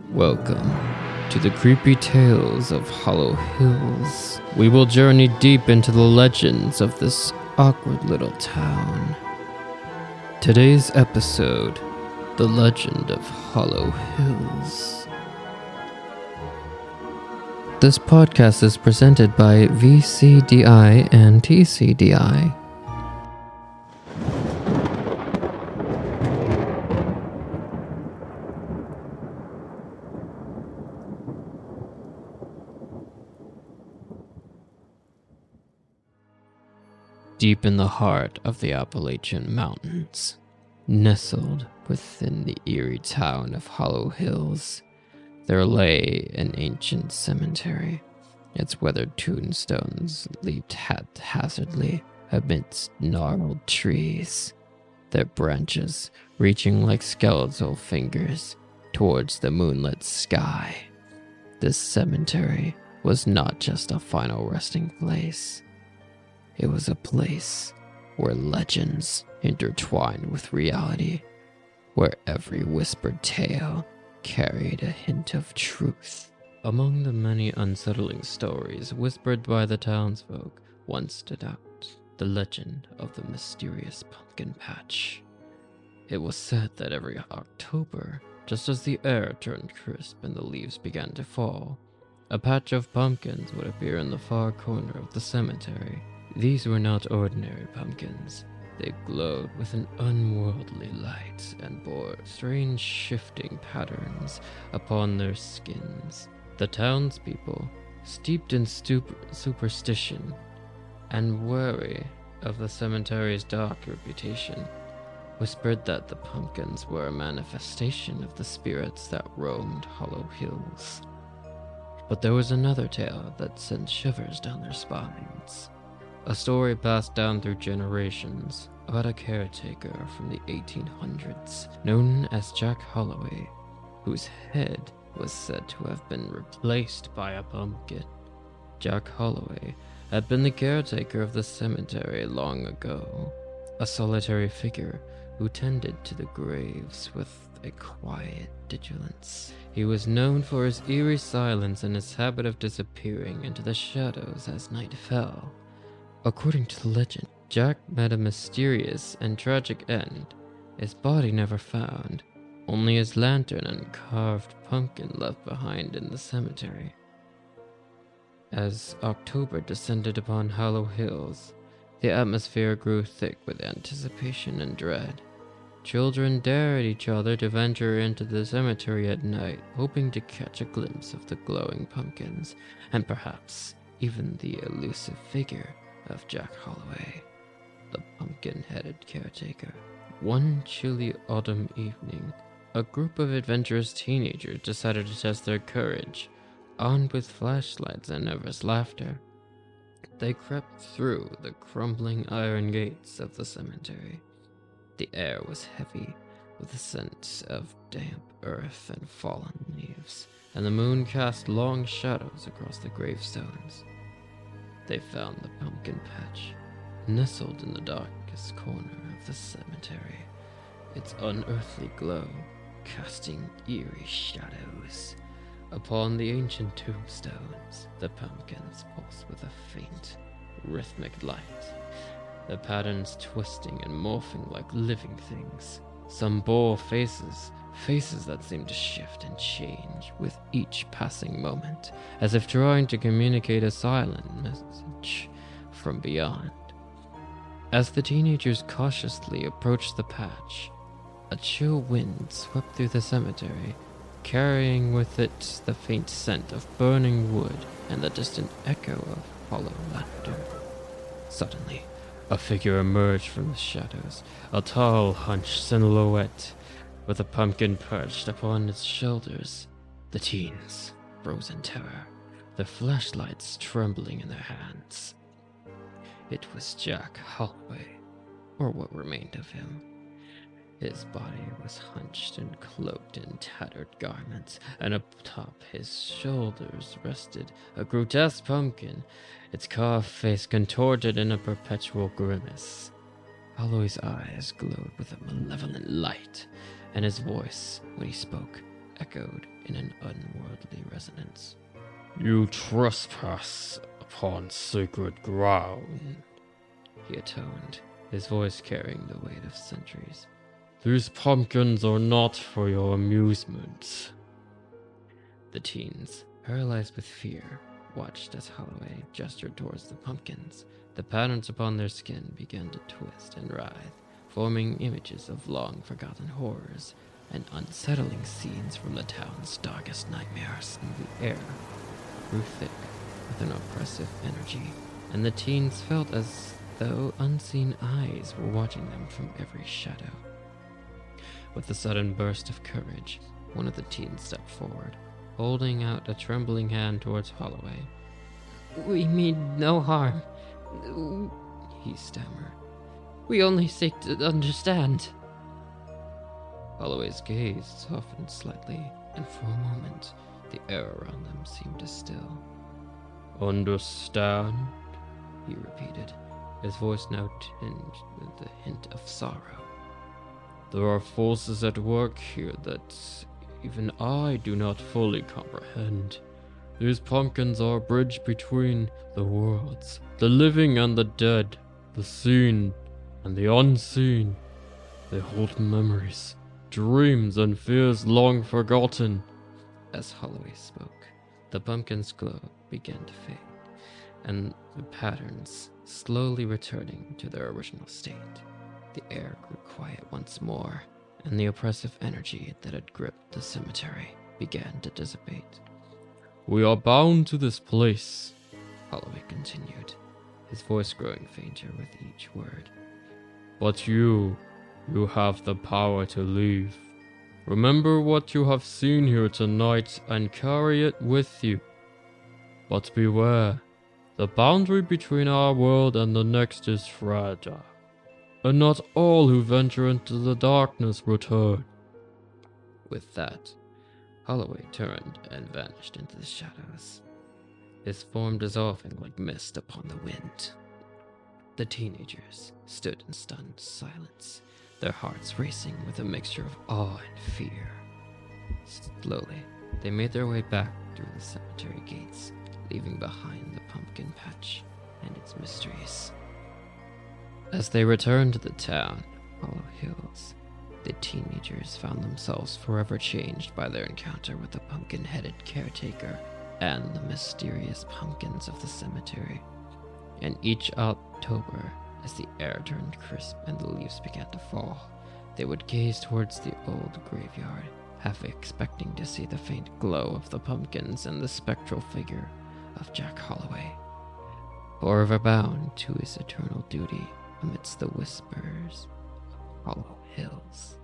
Welcome to the creepy tales of Hollow Hills. We will journey deep into the legends of this awkward little town. Today's episode, The Legend of Hollow Hills. This podcast is presented by VCDI and TCDI. Deep in the heart of the Appalachian Mountains, nestled within the eerie town of Hollow Hills, there lay an ancient cemetery. Its weathered tombstones leaped haphazardly amidst gnarled trees, their branches reaching like skeletal fingers towards the moonlit sky. This cemetery was not just a final resting place. It was a place where legends intertwined with reality, where every whispered tale carried a hint of truth. Among the many unsettling stories whispered by the townsfolk, one stood out: the legend of the mysterious pumpkin patch. It was said that every October, just as the air turned crisp and the leaves began to fall, a patch of pumpkins would appear in the far corner of the cemetery. These were not ordinary pumpkins. They glowed with an unworldly light and bore strange shifting patterns upon their skins. The townspeople, steeped in superstition and wary of the cemetery's dark reputation, whispered that the pumpkins were a manifestation of the spirits that roamed Hollow Hills. But there was another tale that sent shivers down their spines. A story passed down through generations about a caretaker from the 1800s known as Jack Holloway, whose head was said to have been replaced by a pumpkin. Jack Holloway had been the caretaker of the cemetery long ago, a solitary figure who tended to the graves with a quiet vigilance. He was known for his eerie silence and his habit of disappearing into the shadows as night fell. According to the legend, Jack met a mysterious and tragic end. His body never found, only his lantern and carved pumpkin left behind in the cemetery. As October descended upon Hollow Hills, the atmosphere grew thick with anticipation and dread. Children dared each other to venture into the cemetery at night, hoping to catch a glimpse of the glowing pumpkins, and perhaps even the elusive figure of Jack Holloway, the pumpkin-headed caretaker. One chilly autumn evening, a group of adventurous teenagers decided to test their courage. Armed with flashlights and nervous laughter, they crept through the crumbling iron gates of the cemetery. The air was heavy with the scent of damp earth and fallen leaves, and the moon cast long shadows across the gravestones. They found the pumpkin patch, nestled in the darkest corner of the cemetery, its unearthly glow casting eerie shadows upon the ancient tombstones. The pumpkins pulsed with a faint, rhythmic light, the patterns twisting and morphing like living things. Some bore faces that seemed to shift and change with each passing moment, as if trying to communicate a silent message from beyond. As the teenagers cautiously approached the patch, a chill wind swept through the cemetery, carrying with it the faint scent of burning wood and the distant echo of hollow laughter. Suddenly, a figure emerged from the shadows, a tall, hunched silhouette with a pumpkin perched upon its shoulders. The teens froze in terror, their flashlights trembling in their hands. It was Jack Holloway, or what remained of him. His body was hunched and cloaked in tattered garments, and atop his shoulders rested a grotesque pumpkin, its carved face contorted in a perpetual grimace. Holloway's eyes glowed with a malevolent light, and his voice, when he spoke, echoed in an unworldly resonance. You trespass upon sacred ground, he atoned, his voice carrying the weight of centuries. These pumpkins are not for your amusement. The teens, paralyzed with fear, watched as Holloway gestured towards the pumpkins. The patterns upon their skin began to twist and writhe, forming images of long-forgotten horrors and unsettling scenes from the town's darkest nightmares. And the air grew thick with an oppressive energy, and the teens felt as though unseen eyes were watching them from every shadow. With a sudden burst of courage, one of the teens stepped forward, holding out a trembling hand towards Holloway. "We mean no harm," he stammered. "We only seek to understand." Holloway's gaze softened slightly, and for a moment, the air around them seemed to still. "Understand?" he repeated, his voice now tinged with a hint of sorrow. "There are forces at work here that even I do not fully comprehend. These pumpkins are a bridge between the worlds, the living and the dead, the seen and the unseen. They hold memories, dreams, and fears long forgotten." As Holloway spoke, the pumpkin's glow began to fade, and the patterns slowly returning to their original state. The air grew quiet once more, and the oppressive energy that had gripped the cemetery began to dissipate. "We are bound to this place," Holloway continued, his voice growing fainter with each word. "But you have the power to leave. Remember what you have seen here tonight and carry it with you. But beware, the boundary between our world and the next is fragile, and not all who venture into the darkness return." With that, Holloway turned and vanished into the shadows, his form dissolving like mist upon the wind. The teenagers stood in stunned silence, their hearts racing with a mixture of awe and fear. Slowly, they made their way back through the cemetery gates, leaving behind the pumpkin patch and its mysteries. As they returned to the town, Hollow Hills, the teenagers found themselves forever changed by their encounter with the pumpkin-headed caretaker and the mysterious pumpkins of the cemetery. And each October, as the air turned crisp and the leaves began to fall, they would gaze towards the old graveyard, half expecting to see the faint glow of the pumpkins and the spectral figure of Jack Holloway, forever bound to his eternal duty amidst the whispers of Hollow Hills.